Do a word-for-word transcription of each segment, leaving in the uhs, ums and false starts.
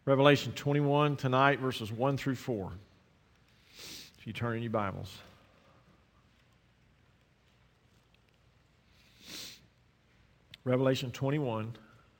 Revelation twenty-one tonight, verses one through four. If you turn in your Bibles. Revelation twenty-one,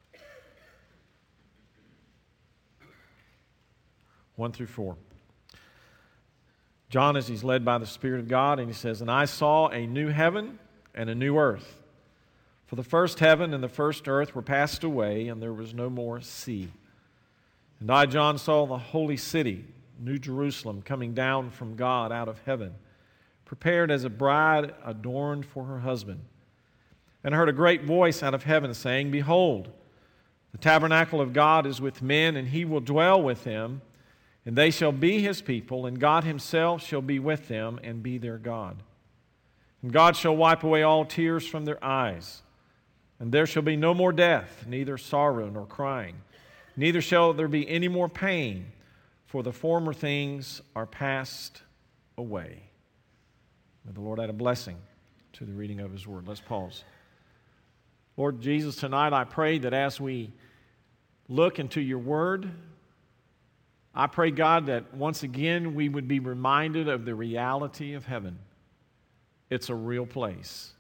one through four. John, as he's led by the Spirit of God, and he says, "And I saw a new heaven and a new earth. For the first heaven and the first earth were passed away, and there was no more sea. And I, John, saw the holy city, New Jerusalem, coming down from God out of heaven, prepared as a bride adorned for her husband. And I heard a great voice out of heaven saying, Behold, the tabernacle of God is with men, and he will dwell with them, and they shall be his people, and God himself shall be with them and be their God. And God shall wipe away all tears from their eyes, and there shall be no more death, neither sorrow nor crying. Neither shall there be any more pain, for the former things are passed away." May the Lord add a blessing to the reading of his word. Let's pause. Lord Jesus, tonight I pray that as we look into your word, I pray, God, that once again we would be reminded of the reality of heaven. It's a real place.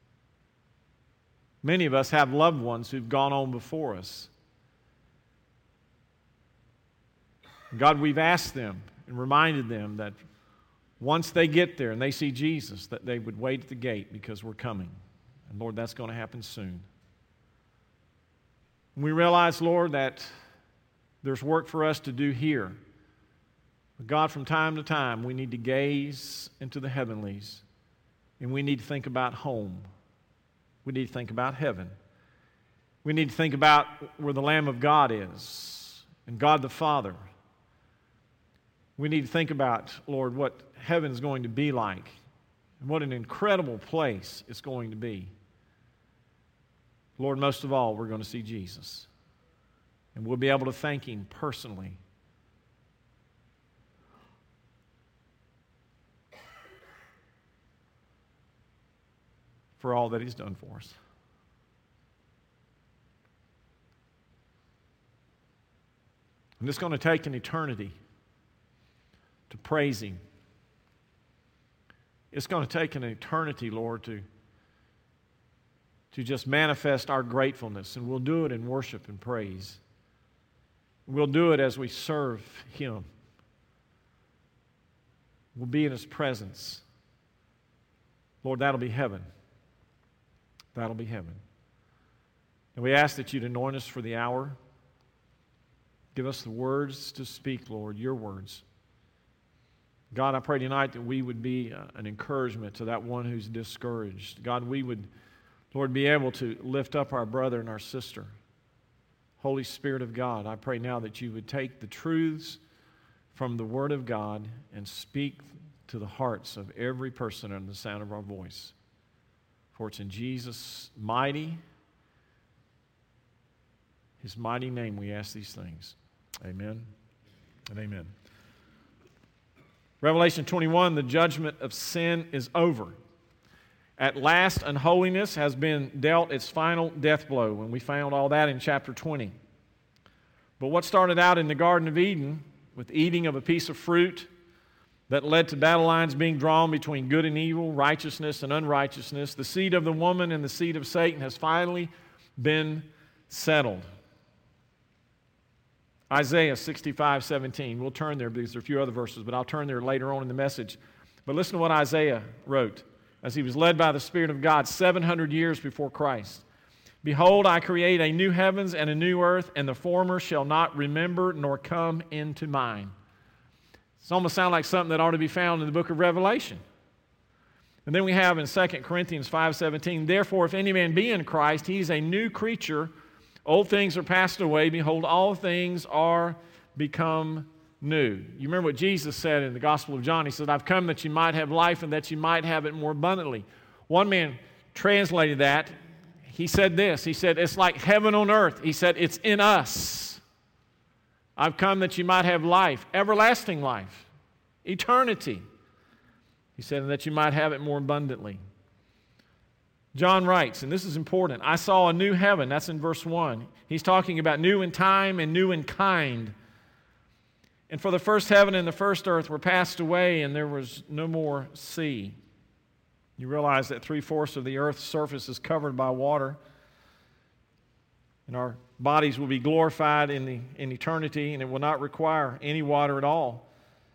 Many of us have loved ones who've gone on before us. God, we've asked them and reminded them that once they get there and they see Jesus, that they would wait at the gate because we're coming. And Lord, that's going to happen soon. We realize, Lord, that there's work for us to do here. But God, from time to time, we need to gaze into the heavenlies, and we need to think about home. We need to think about heaven. We need to think about where the Lamb of God is, and God the Father. We need to think about, Lord, what heaven is going to be like, and what an incredible place it's going to be. Lord, most of all, we're going to see Jesus. And we'll be able to thank him personally. For all that he's done for us. And it's going to take an eternity to praise him. It's going to take an eternity, Lord, to to just manifest our gratefulness, and we'll do it in worship and praise. We'll do it as we serve him. We'll be in his presence. Lord, that'll be heaven. That'll be heaven. And we ask that you'd anoint us for the hour. Give us the words to speak, Lord, your words. God, I pray tonight that we would be an encouragement to that one who's discouraged. God, we would, Lord, be able to lift up our brother and our sister. Holy Spirit of God, I pray now that you would take the truths from the Word of God and speak to the hearts of every person under the sound of our voice. For it's in Jesus' mighty, his mighty name we ask these things. Amen and amen. Revelation twenty-one, the judgment of sin is over. At last, unholiness has been dealt its final death blow, and we found all that in chapter twenty. But what started out in the Garden of Eden with eating of a piece of fruit that led to battle lines being drawn between good and evil, righteousness and unrighteousness, the seed of the woman and the seed of Satan has finally been settled. Isaiah sixty-five seventeen. We'll turn there because there are a few other verses, but I'll turn there later on in the message. But listen to what Isaiah wrote as he was led by the Spirit of God seven hundred years before Christ. "Behold, I create a new heavens and a new earth, and the former shall not remember nor come into mind." It's almost sound like something that ought to be found in the book of Revelation. And then we have in Second Corinthians five seventeen, "Therefore, if any man be in Christ, he is a new creature. Old things are passed away. Behold, all things are become new." You remember what Jesus said in the Gospel of John. He said, "I've come that you might have life and that you might have it more abundantly." One man translated that. He said this. He said, "It's like heaven on earth." He said, "It's in us. I've come that you might have life, everlasting life, eternity." He said, "and that you might have it more abundantly." John writes, and this is important, "I saw a new heaven." That's in verse one. He's talking about new in time and new in kind. And for the first heaven and the first earth were passed away, and there was no more sea. You realize that three-fourths of the earth's surface is covered by water, and our bodies will be glorified in, the, in eternity, and it will not require any water at all.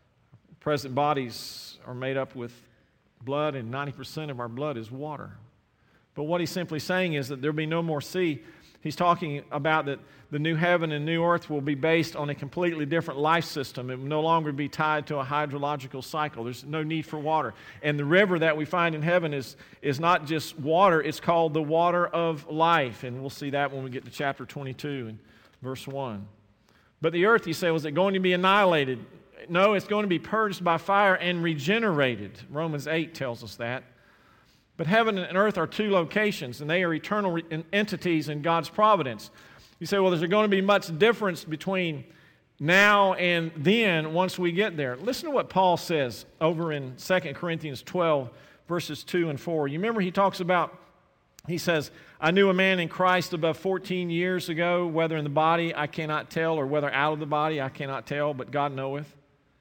Present bodies are made up with blood, and ninety percent of our blood is water. But what he's simply saying is that there will be no more sea. He's talking about that the new heaven and new earth will be based on a completely different life system. It will no longer be tied to a hydrological cycle. There's no need for water. And the river that we find in heaven is, is not just water, it's called the water of life. And we'll see that when we get to chapter twenty-two and verse one. But the earth, you say, was it going to be annihilated? No, it's going to be purged by fire and regenerated. Romans eight tells us that. But heaven and earth are two locations, and they are eternal re- entities in God's providence. You say, well, is there going to be much difference between now and then once we get there? Listen to what Paul says over in Second Corinthians twelve, verses two and four. You remember he talks about, he says, I knew a man in Christ above fourteen years ago, whether in the body I cannot tell, or whether out of the body I cannot tell, but God knoweth.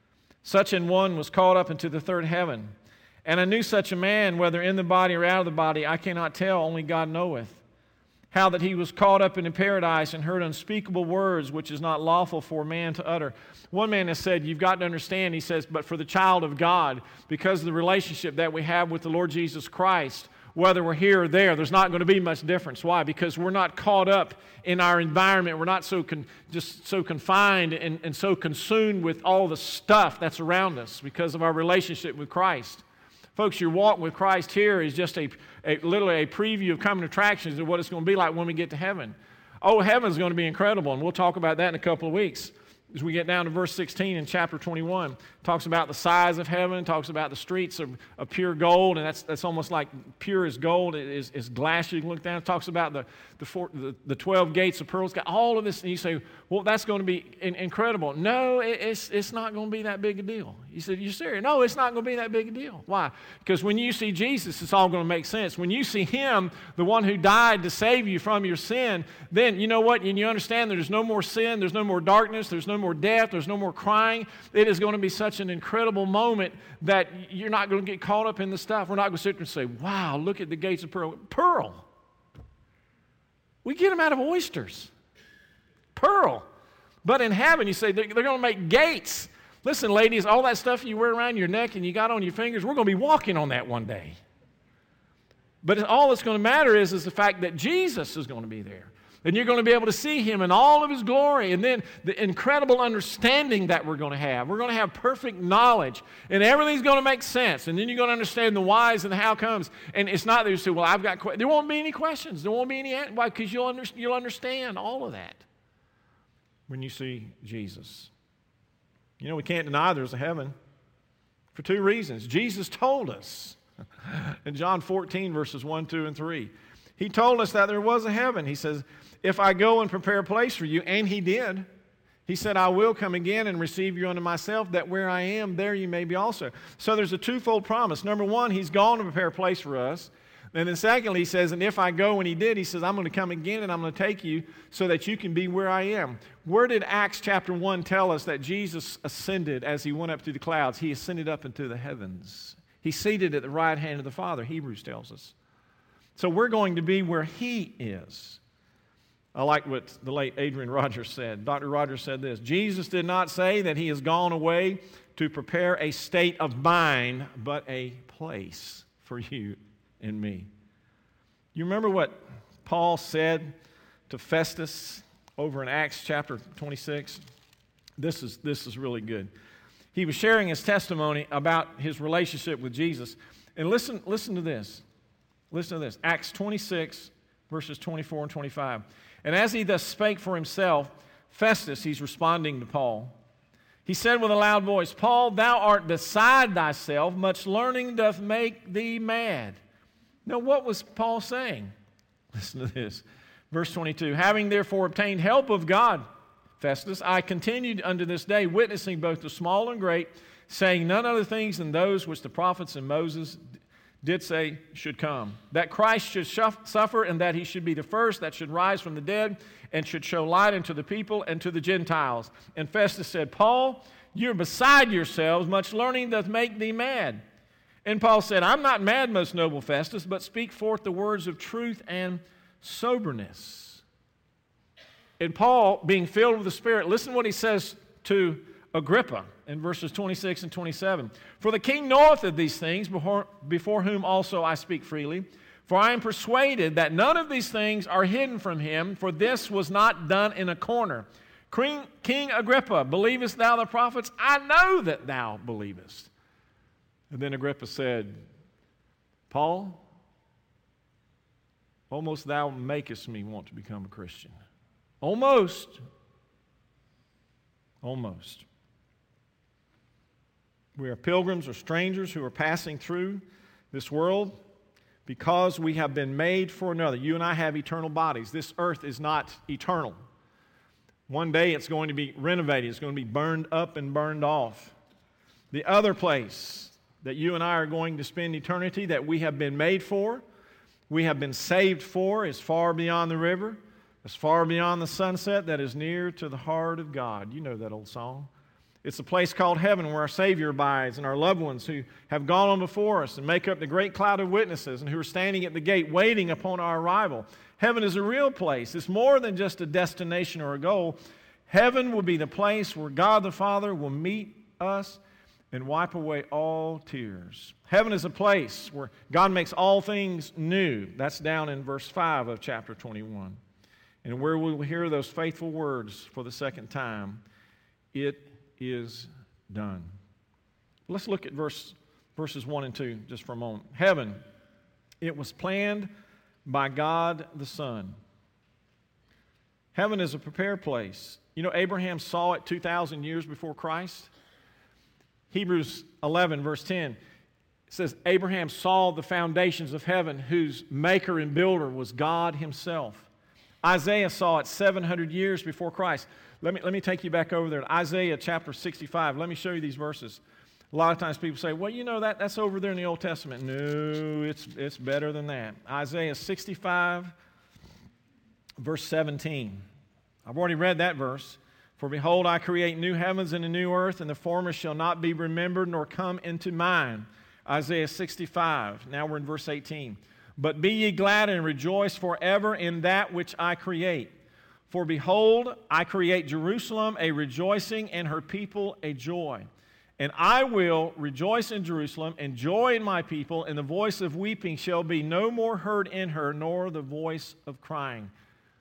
Such an one was caught up into the third heaven. And I knew such a man, whether in the body or out of the body, I cannot tell, only God knoweth. How that he was caught up into paradise and heard unspeakable words, which is not lawful for man to utter. One man has said, you've got to understand, he says, but for the child of God, because of the relationship that we have with the Lord Jesus Christ, whether we're here or there, there's not going to be much difference. Why? Because we're not caught up in our environment. We're not so con- just so confined and, and so consumed with all the stuff that's around us because of our relationship with Christ. Folks, your walk with Christ here is just a, a literally a preview of coming attractions of what it's going to be like when we get to heaven. Oh, heaven's going to be incredible, and we'll talk about that in a couple of weeks. As we get down to verse sixteen in chapter twenty-one, talks about the size of heaven, talks about the streets of, of pure gold, and that's that's almost like pure as gold, it is, is glass you can look down. It talks about the the, four, the the twelve gates of pearls, got all of this, and you say, well, that's going to be in, incredible. No, it, it's it's not going to be that big a deal. You said, you're serious? No, it's not going to be that big a deal. Why? Because when you see Jesus, it's all going to make sense. When you see Him, the one who died to save you from your sin, then you know what? And you understand there's no more sin, there's no more darkness, there's no more death, there's no more crying. It is going to be such an incredible moment that you're not going to get caught up in the stuff. We're not going to sit there and say, wow, look at the gates of pearl. Pearl. We get them out of oysters. Pearl. But in heaven, you say, they're, they're going to make gates. Listen, ladies, all that stuff you wear around your neck and you got on your fingers, we're going to be walking on that one day. But all that's going to matter is, is the fact that Jesus is going to be there. And you're going to be able to see Him in all of His glory. And then the incredible understanding that we're going to have. We're going to have perfect knowledge. And everything's going to make sense. And then you're going to understand the whys and the how comes. And it's not that you say, well, I've got questions. There won't be any questions. There won't be any answers. Why? Because you'll, under, you'll understand all of that when you see Jesus. You know, we can't deny there's a heaven for two reasons. Jesus told us in John fourteen, verses one, two, and three. He told us that there was a heaven. He says, if I go and prepare a place for you, and He did, He said, I will come again and receive you unto myself, that where I am, there you may be also. So there's a twofold promise. Number one, He's gone to prepare a place for us. And then secondly, He says, and if I go, and He did, He says, I'm going to come again and I'm going to take you so that you can be where I am. Where did Acts chapter one tell us that Jesus ascended as He went up through the clouds? He ascended up into the heavens. He's seated at the right hand of the Father, Hebrews tells us. So we're going to be where He is. I like what the late Adrian Rogers said. Doctor Rogers said this, Jesus did not say that He has gone away to prepare a state of mind, but a place for you and me. You remember what Paul said to Festus over in Acts chapter twenty-six? This is, this is really good. He was sharing his testimony about his relationship with Jesus. And listen, listen to this. Listen to this. Acts twenty-six, verses twenty-four and twenty-five. And as he thus spake for himself, Festus, he's responding to Paul, he said with a loud voice, Paul, thou art beside thyself, much learning doth make thee mad. Now, what was Paul saying? Listen to this. Verse twenty-two, having therefore obtained help of God, Festus, I continued unto this day, witnessing both the small and great, saying none other things than those which the prophets and Moses did say should come. That Christ should suffer and that he should be the first that should rise from the dead and should show light unto the people and to the Gentiles. And Festus said, Paul, you're beside yourselves, much learning doth make thee mad. And Paul said, I'm not mad, most noble Festus, but speak forth the words of truth and soberness. And Paul, being filled with the Spirit, listen what he says to Agrippa in verses twenty-six and twenty-seven. For the king knoweth of these things, before, before whom also I speak freely. For I am persuaded that none of these things are hidden from him, for this was not done in a corner. King, King Agrippa, believest thou the prophets? I know that thou believest. And then Agrippa said, Paul, almost thou makest me want to become a Christian. Almost. Almost. We are pilgrims or strangers who are passing through this world because we have been made for another. You and I have eternal bodies. This earth is not eternal. One day it's going to be renovated. It's going to be burned up and burned off. The other place that you and I are going to spend eternity, that we have been made for, we have been saved for, is far beyond the river, as far beyond the sunset, that is near to the heart of God. You know that old song. It's a place called heaven where our Savior abides and our loved ones who have gone on before us and make up the great cloud of witnesses and who are standing at the gate waiting upon our arrival. Heaven is a real place. It's more than just a destination or a goal. Heaven will be the place where God the Father will meet us and wipe away all tears. Heaven is a place where God makes all things new. That's down in verse five of chapter twenty-one. And where we will hear those faithful words for the second time, it is done. Let's look at verse, verses one and two just for a moment. Heaven, it was planned by God the Son. Heaven is a prepared place. You know, Abraham saw it two thousand years before Christ. Hebrews eleven, verse ten, says, Abraham saw the foundations of heaven, whose maker and builder was God himself. Isaiah saw it seven hundred years before Christ. Let me, let me take you back over there to Isaiah chapter sixty-five. Let me show you these verses. A lot of times people say, well, you know, that, that's over there in the Old Testament. No, it's, it's better than that. Isaiah sixty-five, verse seventeen. I've already read that verse. For behold, I create new heavens and a new earth, and the former shall not be remembered nor come into mind. Isaiah sixty-five. Now we're in verse eighteen. But be ye glad and rejoice forever in that which I create. For behold, I create Jerusalem a rejoicing, and her people a joy. And I will rejoice in Jerusalem, and joy in my people, and the voice of weeping shall be no more heard in her, nor the voice of crying.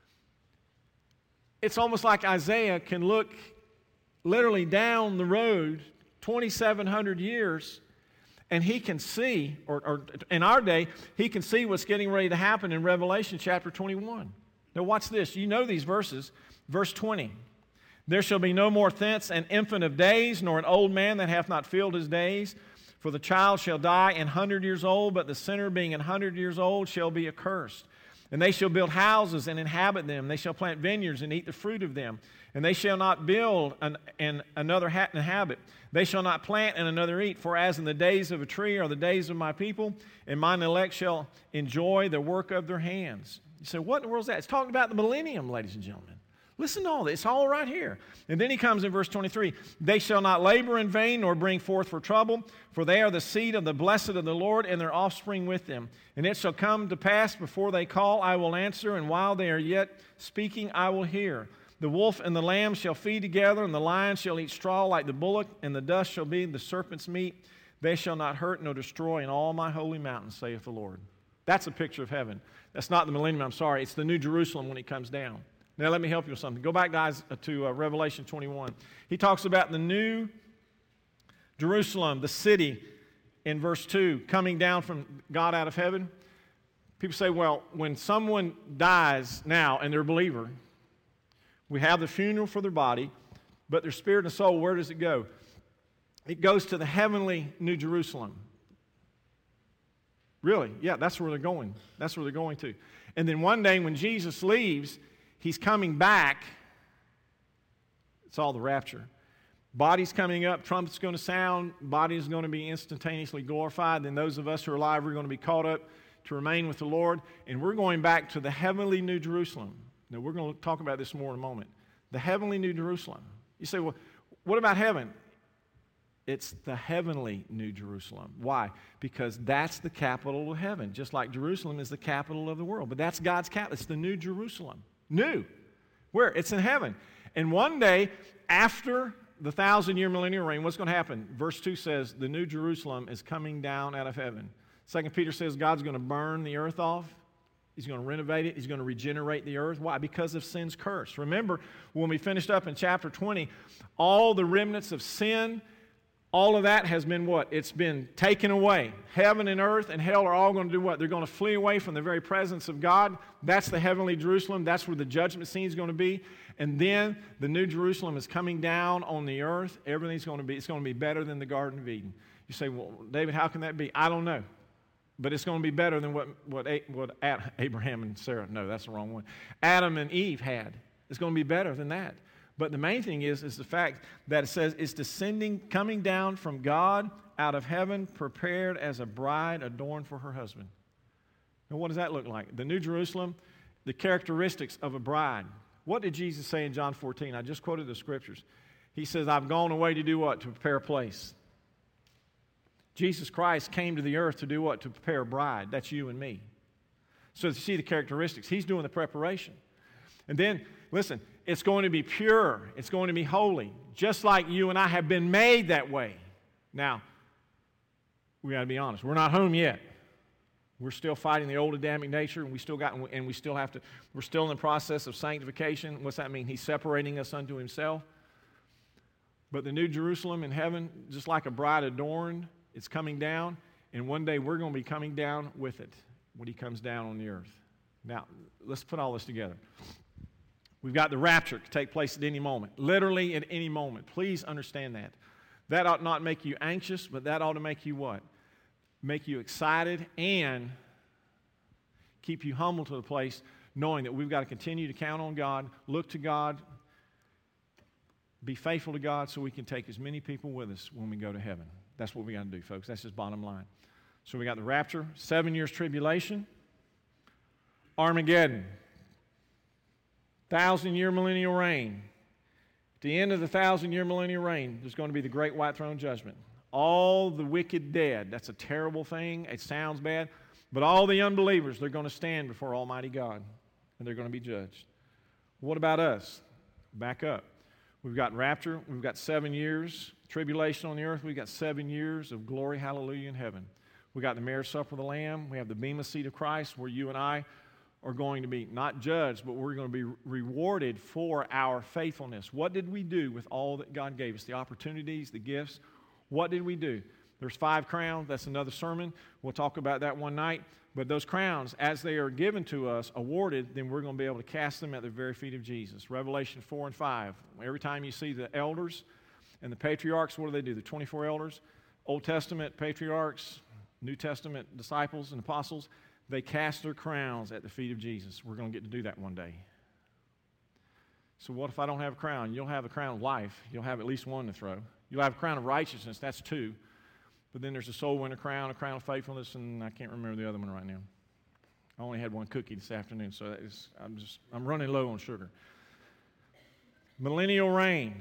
It's almost like Isaiah can look literally down the road twenty-seven hundred years, and he can see, or, or in our day, he can see what's getting ready to happen in Revelation chapter twenty-one. Now watch this. You know these verses. Verse twenty. There shall be no more thence an infant of days, nor an old man that hath not filled his days. For the child shall die an hundred years old, but the sinner being an hundred years old shall be accursed. And they shall build houses and inhabit them. They shall plant vineyards and eat the fruit of them. And they shall not build an, and another hat inhabit. They shall not plant and another eat. For as in the days of a tree are the days of my people, and mine elect shall enjoy the work of their hands. You say, what in the world is that? It's talking about the millennium, ladies and gentlemen. Listen to all this. It's all right here. And then he comes in verse twenty-three. They shall not labor in vain nor bring forth for trouble, for they are the seed of the blessed of the Lord, and their offspring with them. And it shall come to pass before they call, I will answer, and while they are yet speaking, I will hear. The wolf and the lamb shall feed together, and the lion shall eat straw like the bullock, and the dust shall be the serpent's meat. They shall not hurt nor destroy in all my holy mountains, saith the Lord. That's a picture of heaven. That's not the millennium, I'm sorry. It's the new Jerusalem when it comes down. Now, let me help you with something. Go back guys, to uh, Revelation twenty-one. He talks about the new Jerusalem, the city, in verse two, coming down from God out of heaven. People say, well, when someone dies now and they're a believer, we have the funeral for their body, but their spirit and soul, where does it go? It goes to the heavenly New Jerusalem. Really? Yeah, that's where they're going. That's where they're going to. And then one day when Jesus leaves, he's coming back. It's all the rapture. Body's coming up, trumpet's going to sound, body's going to be instantaneously glorified. Then those of us who are alive, we're going to be caught up to remain with the Lord. And we're going back to the heavenly New Jerusalem. Now, we're going to talk about this more in a moment. The heavenly New Jerusalem. You say, well, what about heaven? It's the heavenly New Jerusalem. Why? Because that's the capital of heaven, just like Jerusalem is the capital of the world. But that's God's capital. It's the New Jerusalem. New. Where? It's in heaven. And one day, after the thousand-year millennial reign, what's going to happen? Verse two says, the New Jerusalem is coming down out of heaven. Second Peter says God's going to burn the earth off. He's going to renovate it. He's going to regenerate the earth. Why? Because of sin's curse. Remember, when we finished up in chapter twenty, all the remnants of sin, all of that has been what? It's been taken away. Heaven and earth and hell are all going to do what? They're going to flee away from the very presence of God. That's the heavenly Jerusalem. That's where the judgment scene is going to be. And then the New Jerusalem is coming down on the earth. Everything's going to be, it's going to be better than the Garden of Eden. You say, well, David, how can that be? I don't know. But it's going to be better than what, what, what Abraham and Sarah, no, that's the wrong one. Adam and Eve had. It's going to be better than that. But the main thing is, is the fact that it says it's descending, coming down from God out of heaven, prepared as a bride adorned for her husband. Now, what does that look like? The New Jerusalem, the characteristics of a bride. What did Jesus say in John fourteen? I just quoted the scriptures. He says, I've gone away to do what? To prepare a place. Jesus Christ came to the earth to do what? To prepare a bride. That's you and me. So you see the characteristics. He's doing the preparation. And then, listen, it's going to be pure. It's going to be holy, just like you and I have been made that way. Now, we got to be honest. We're not home yet. We're still fighting the old Adamic nature, and we still got, and we still have to. We're still in the process of sanctification. What's that mean? He's separating us unto Himself. But the New Jerusalem in heaven, just like a bride adorned, it's coming down, and one day we're going to be coming down with it when He comes down on the earth. Now, let's put all this together. We've got the rapture to take place at any moment, literally at any moment. Please understand that. That ought not make you anxious, but that ought to make you what? Make you excited and keep you humble to the place, knowing that we've got to continue to count on God, look to God, be faithful to God so we can take as many people with us when we go to heaven. That's what we got to do, folks. That's just bottom line. So we got the rapture, seven years tribulation, Armageddon, thousand-year millennial reign. At the end of the thousand-year millennial reign, there's going to be the great white throne judgment. All the wicked dead. That's a terrible thing. It sounds bad. But all the unbelievers, they're going to stand before Almighty God, and they're going to be judged. What about us? Back up. We've got rapture. We've got seven years tribulation on the earth. We've got seven years of glory, hallelujah, in heaven. We've got the marriage supper of the Lamb. We have the bema seat of Christ, where you and I are going to be not judged, but we're going to be rewarded for our faithfulness. What did we do with all that God gave us? The opportunities, the gifts. What did we do? There's five crowns. That's another sermon. We'll talk about that one night. But those crowns, as they are given to us, awarded, then we're going to be able to cast them at the very feet of Jesus. Revelation four and five. Every time you see the elders and the patriarchs, what do they do? The twenty-four elders, Old Testament patriarchs, New Testament disciples and apostles, they cast their crowns at the feet of Jesus. We're going to get to do that one day. So what if I don't have a crown? You'll have a crown of life. You'll have at least one to throw. You'll have a crown of righteousness. That's two. But then there's a soul winner crown, a crown of faithfulness, and I can't remember the other one right now. I only had one cookie this afternoon, so that is, I'm just I'm running low on sugar. Millennial reign.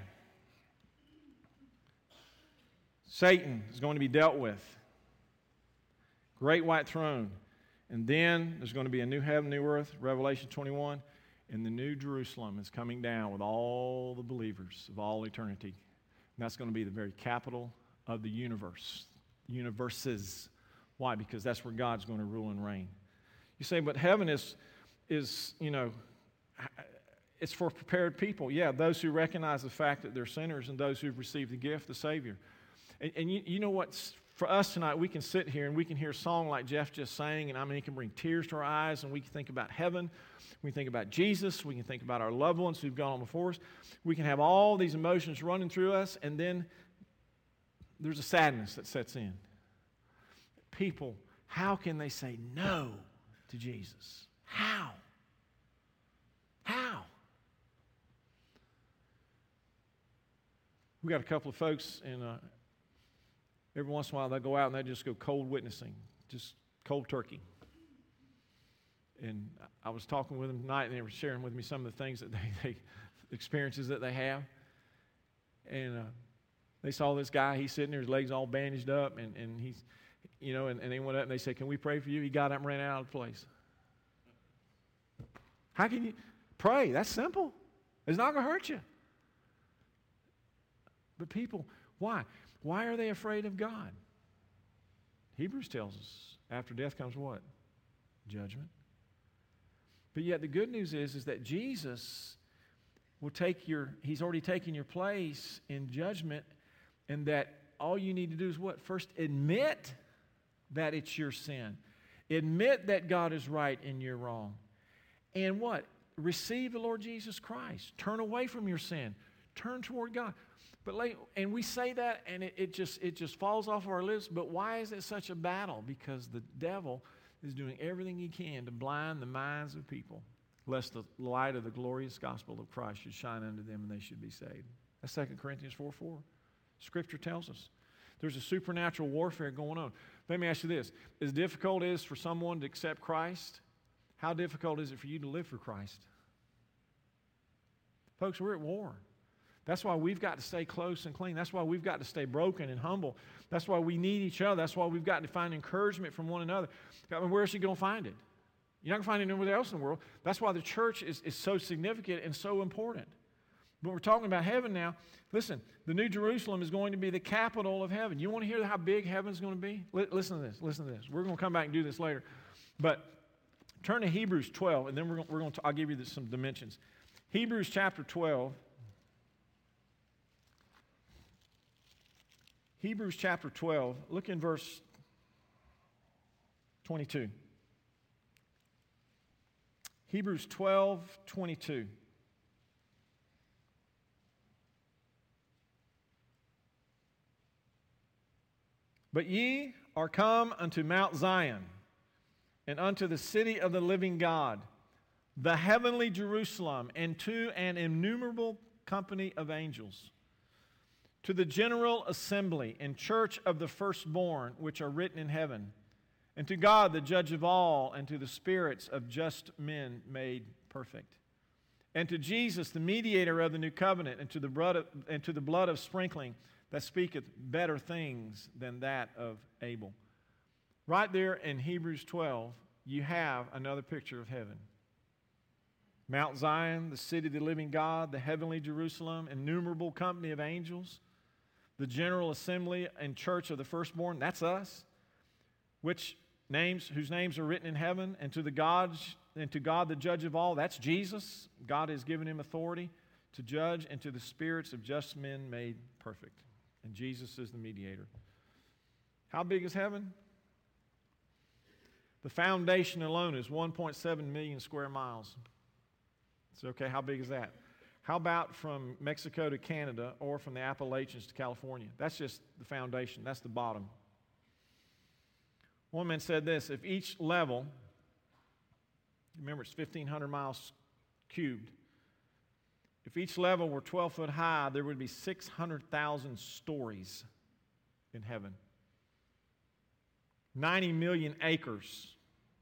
Satan is going to be dealt with. Great white throne. And then there's going to be a new heaven, new earth, Revelation twenty-one, and the new Jerusalem is coming down with all the believers of all eternity. And that's going to be the very capital of the universe. Universes. Why? Because that's where God's going to rule and reign. You say, but heaven is, is, you know, it's for prepared people. Yeah, those who recognize the fact that they're sinners and those who've received the gift, the Savior. And, and you, you know what? For us tonight, we can sit here and we can hear a song like Jeff just sang, and I mean, it can bring tears to our eyes, and we can think about heaven. We can think about Jesus. We can think about our loved ones who've gone on before us. We can have all these emotions running through us, and then there's a sadness that sets in. People, how can they say no to Jesus? How? How? We got a couple of folks, and uh, every once in a while they go out and they just go cold witnessing, just cold turkey. And I was talking with them tonight, and they were sharing with me some of the things that they, they experiences that they have. And uh, they saw this guy, he's sitting there, his legs all bandaged up, and, and he's, you know, and, and they went up and they said, "Can we pray for you?" He got up and ran out of the place. How can you pray? That's simple. It's not going to hurt you. But people, why? Why are they afraid of God? Hebrews tells us, after death comes what? Judgment. But yet the good news is, is that Jesus will take your, he's already taken your place in judgment, and that all you need to do is what? First, admit that it's your sin. Admit that God is right and you're wrong. And what? Receive the Lord Jesus Christ. Turn away from your sin. Turn toward God. But like, and we say that, and it, it just it just falls off of our lips. But why is it such a battle? Because the devil is doing everything he can to blind the minds of people, lest the light of the glorious gospel of Christ should shine unto them and they should be saved. That's Second Corinthians four four. Scripture tells us there's a supernatural warfare going on. Let me ask you this. As difficult it is for someone to accept Christ, how difficult is it for you to live for Christ? Folks, we're at war. That's why we've got to stay close and clean. That's why we've got to stay broken and humble. That's why we need each other. That's why we've got to find encouragement from one another. I mean, where else are you going to find it? You're not going to find it anywhere else in the world. That's why the church is, is so significant and so important. But we're talking about heaven now. Listen, the New Jerusalem is going to be the capital of heaven. You want to hear how big heaven's going to be? L- listen to this. Listen to this. We're going to come back and do this later. But turn to Hebrews twelve, and then we're going, we're going to, I'll give you this, some dimensions. Hebrews chapter twelve. Hebrews chapter twelve. Look in verse twenty-two. Hebrews twelve, twenty-two. But ye are come unto Mount Zion, and unto the city of the living God, the heavenly Jerusalem, and to an innumerable company of angels, to the general assembly and church of the firstborn which are written in heaven, and to God the judge of all, and to the spirits of just men made perfect, and to Jesus the mediator of the new covenant, and to the blood of, and to the blood of sprinkling that speaketh better things than that of Abel. Right there in Hebrews twelve, you have another picture of heaven. Mount Zion, the city of the living God, the heavenly Jerusalem, innumerable company of angels, the general assembly and church of the firstborn, that's us, which names, whose names are written in heaven, and to the gods, and to God the judge of all, that's Jesus. God has given him authority to judge, and to the spirits of just men made perfect. And Jesus is the mediator. How big is heaven? The foundation alone is one point seven million square miles. So, okay, how big is that? How about from Mexico to Canada, or from the Appalachians to California? That's just the foundation. That's the bottom. One man said this: if each level, remember it's fifteen hundred miles cubed, if each level were twelve foot high, there would be six hundred thousand stories in heaven. ninety million acres.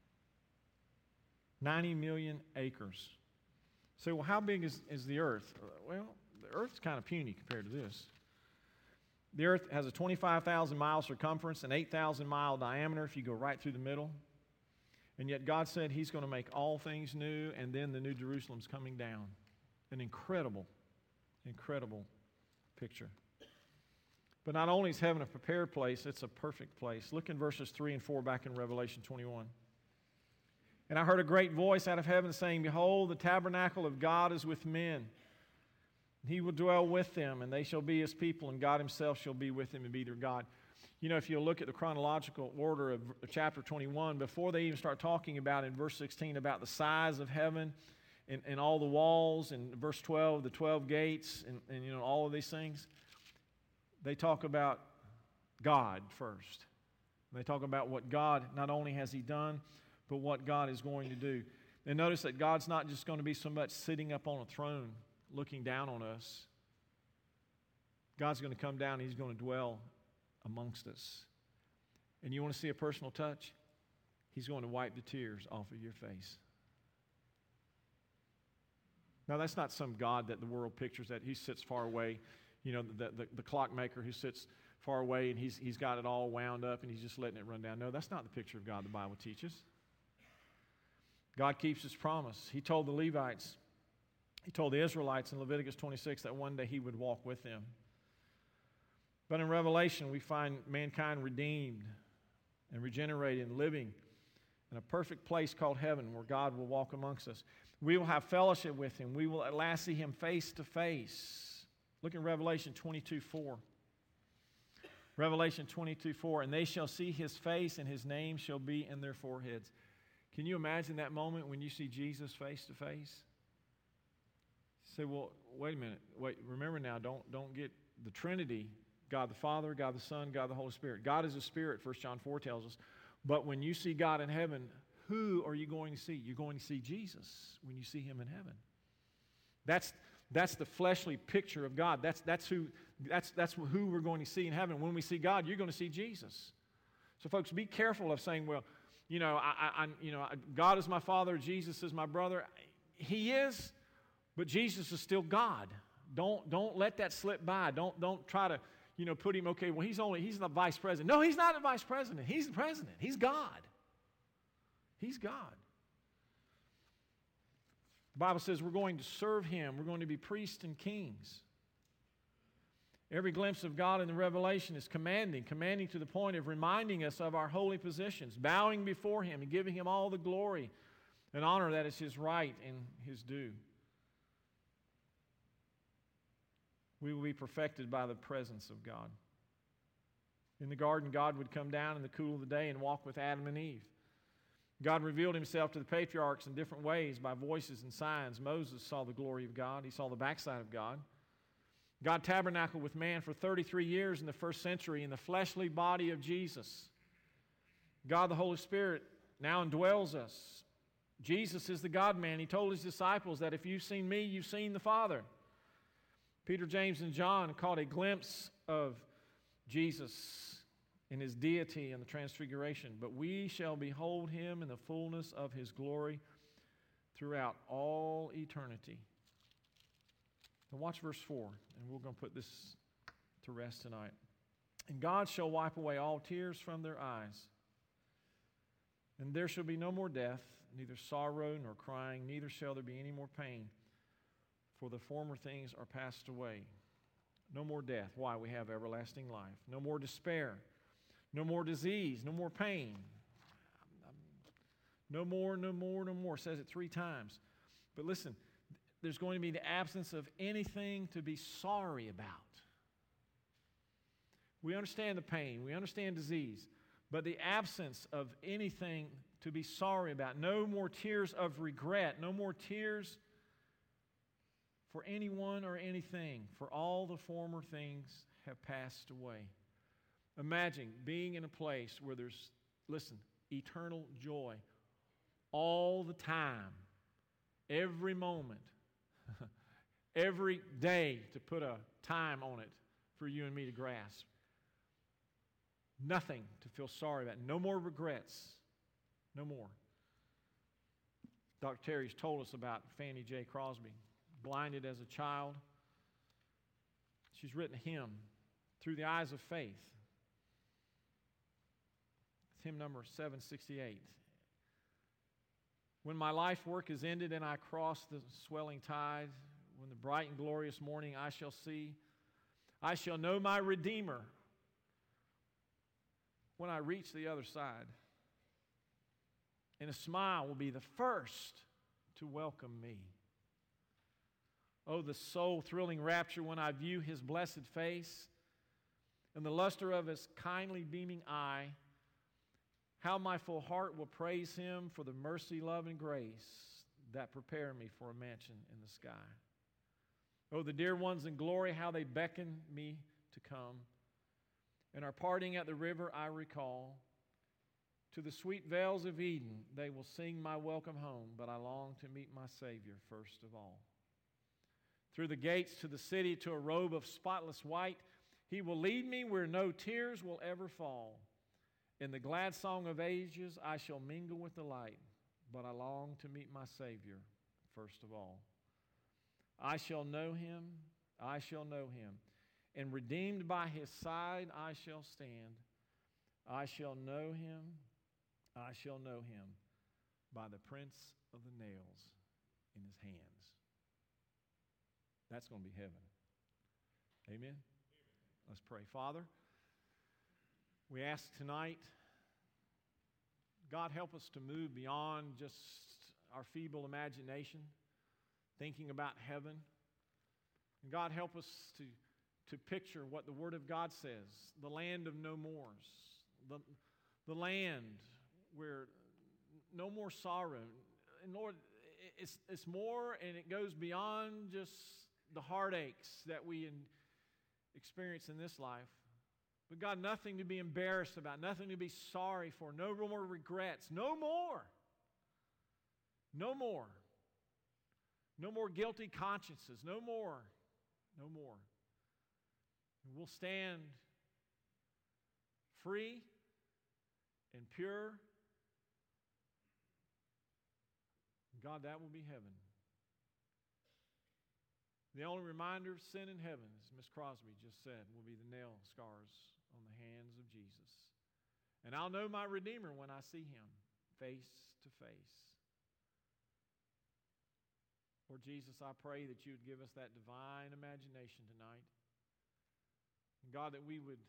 ninety million acres. So, well, how big is, is the earth? Well, the earth's kind of puny compared to this. The earth has a twenty-five thousand mile circumference, an eight thousand mile diameter if you go right through the middle. And yet God said he's going to make all things new, and then the New Jerusalem's coming down. An incredible, incredible picture. But not only is heaven a prepared place, it's a perfect place. Look in verses three and four back in Revelation twenty-one. And I heard a great voice out of heaven saying, Behold, the tabernacle of God is with men. He will dwell with them, and they shall be his people, and God himself shall be with them and be their God. You know, if you look at the chronological order of chapter twenty-one, before they even start talking about in verse sixteen about the size of heaven and, and all the walls, and verse twelve, the twelve gates, and, and you know, all of these things, they talk about God first. They talk about what God, not only has he done, but what God is going to do. And notice that God's not just going to be so much sitting up on a throne looking down on us. God's going to come down and He's going to dwell amongst us. And you want to see a personal touch? He's going to wipe the tears off of your face. Now, that's not some God that the world pictures, that He sits far away, you know, the, the, the clockmaker who sits far away and he's, he's got it all wound up and He's just letting it run down. No, that's not the picture of God the Bible teaches. God keeps His promise. He told the Levites, He told the Israelites in Leviticus twenty-six that one day He would walk with them. But in Revelation, we find mankind redeemed and regenerated and living in a perfect place called heaven where God will walk amongst us. We will have fellowship with Him. We will at last see Him face to face. Look in Revelation twenty-two four. Revelation twenty-two four. And they shall see His face, and His name shall be in their foreheads. Can you imagine that moment when you see Jesus face to face? You say, well, wait a minute. Wait, remember now, don't, don't get the Trinity, God the Father, God the Son, God the Holy Spirit. God is a spirit, First John four tells us. But when you see God in heaven, who are you going to see? You're going to see Jesus when you see Him in heaven. That's, that's the fleshly picture of God. That's, that's, who, that's, that's who we're going to see in heaven. When we see God, you're going to see Jesus. So folks, be careful of saying, well, you know, I, I, you know, God is my Father, Jesus is my brother. He is, but Jesus is still God. Don't, don't let that slip by. Don't, don't try to, you know, put Him, okay, well, He's only, He's the vice president. No, He's not the vice president. He's the president. He's God. He's God. The Bible says we're going to serve Him. We're going to be priests and kings. Every glimpse of God in the Revelation is commanding, commanding to the point of reminding us of our holy positions, bowing before Him and giving Him all the glory and honor that is His right and His due. We will be perfected by the presence of God. In the garden, God would come down in the cool of the day and walk with Adam and Eve. God revealed Himself to the patriarchs in different ways by voices and signs. Moses saw the glory of God. He saw the backside of God. God tabernacled with man for thirty-three years in the first century in the fleshly body of Jesus. God the Holy Spirit now indwells us. Jesus is the God-man. He told His disciples that if you've seen me, you've seen the Father. Peter, James, and John caught a glimpse of Jesus in His deity and the transfiguration. But we shall behold Him in the fullness of His glory throughout all eternity. Now watch verse four, and we're going to put this to rest tonight. And God shall wipe away all tears from their eyes. And there shall be no more death, neither sorrow nor crying, neither shall there be any more pain, for the former things are passed away. No more death. Why? We have everlasting life. No more despair. No more disease. No more pain. No more, no more, no more. It says it three times. But listen, there's going to be the absence of anything to be sorry about. We understand the pain. We understand disease. But the absence of anything to be sorry about. No more tears of regret. No more tears for anyone or anything. For all the former things have passed away. Imagine being in a place where there's, listen, eternal joy all the time, every moment. Every day, to put a time on it for you and me to grasp. Nothing to feel sorry about. No more regrets. No more. Doctor Terry's told us about Fannie J. Crosby. Blinded as a child. She's written a hymn, Through the Eyes of Faith. It's hymn number seven sixty-eight. When my life work is ended and I cross the swelling tide, when the bright and glorious morning I shall see, I shall know my Redeemer when I reach the other side. And a smile will be the first to welcome me. Oh, the soul-thrilling rapture when I view His blessed face and the luster of His kindly beaming eye. How my full heart will praise Him for the mercy, love, and grace that prepare me for a mansion in the sky. Oh, the dear ones in glory, how they beckon me to come. And our parting at the river I recall. To the sweet vales of Eden they will sing my welcome home, but I long to meet my Savior first of all. through the gates to the city, to a robe of spotless white. He will lead me where no tears will ever fall. In the glad song of ages, I shall mingle with the light, but I long to meet my Savior first of all. I shall know him, I shall know him, and redeemed by his side I shall stand. I shall know him, I shall know him, by the prints of the nails in his hands. That's going to be heaven. Amen? Amen. Let's pray. Father, we ask tonight, God, help us to move beyond just our feeble imagination, thinking about heaven. And God, help us to, to picture what the Word of God says, the land of no mores, the, the land where no more sorrow. And Lord, it's, it's more, and it goes beyond just the heartaches that we in, experience in this life. But God, nothing to be embarrassed about, nothing to be sorry for, no more regrets, no more. No more. No more guilty consciences, no more. No more. And we'll stand free and pure. God, that will be heaven. The only reminder of sin in heaven, as Miss Crosby just said, will be the nail scars on the hands of Jesus. And I'll know my Redeemer when I see him face to face. Lord Jesus, I pray that you would give us that divine imagination tonight. And God, that we would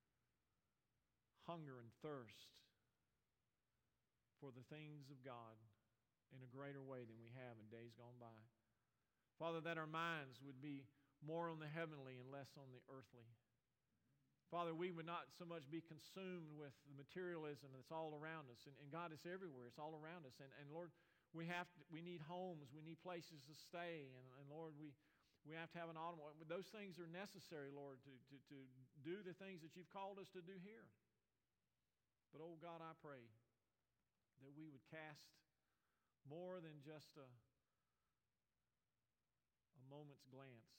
hunger and thirst for the things of God in a greater way than we have in days gone by. Father, that our minds would be more on the heavenly and less on the earthly. Father, we would not so much be consumed with the materialism that's all around us. And, and God, it's everywhere. It's all around us. And, and Lord, we have to, we need homes. We need places to stay. And, and Lord, we, we have to have an automobile. Those things are necessary, Lord, to, to, to do the things that you've called us to do here. But, oh God, I pray that we would cast more than just a A moment's glance,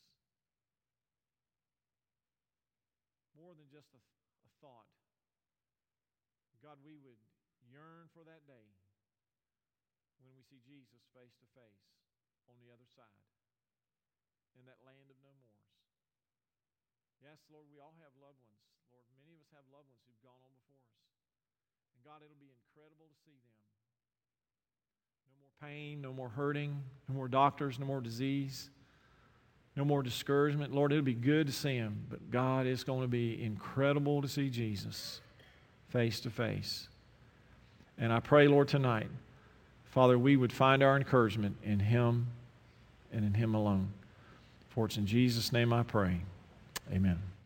more than just a, a thought. God, we would yearn for that day when we see Jesus face to face on the other side in that land of no mores. Yes, Lord, we all have loved ones. Lord, many of us have loved ones who've gone on before us. And God, it'll be incredible to see them. No more pain, no more hurting, no more doctors, no more disease. No more discouragement. Lord, it'll be good to see him, but God, it's going to be incredible to see Jesus face to face. And I pray, Lord, tonight, Father, we would find our encouragement in him and in him alone. For it's in Jesus' name I pray. Amen.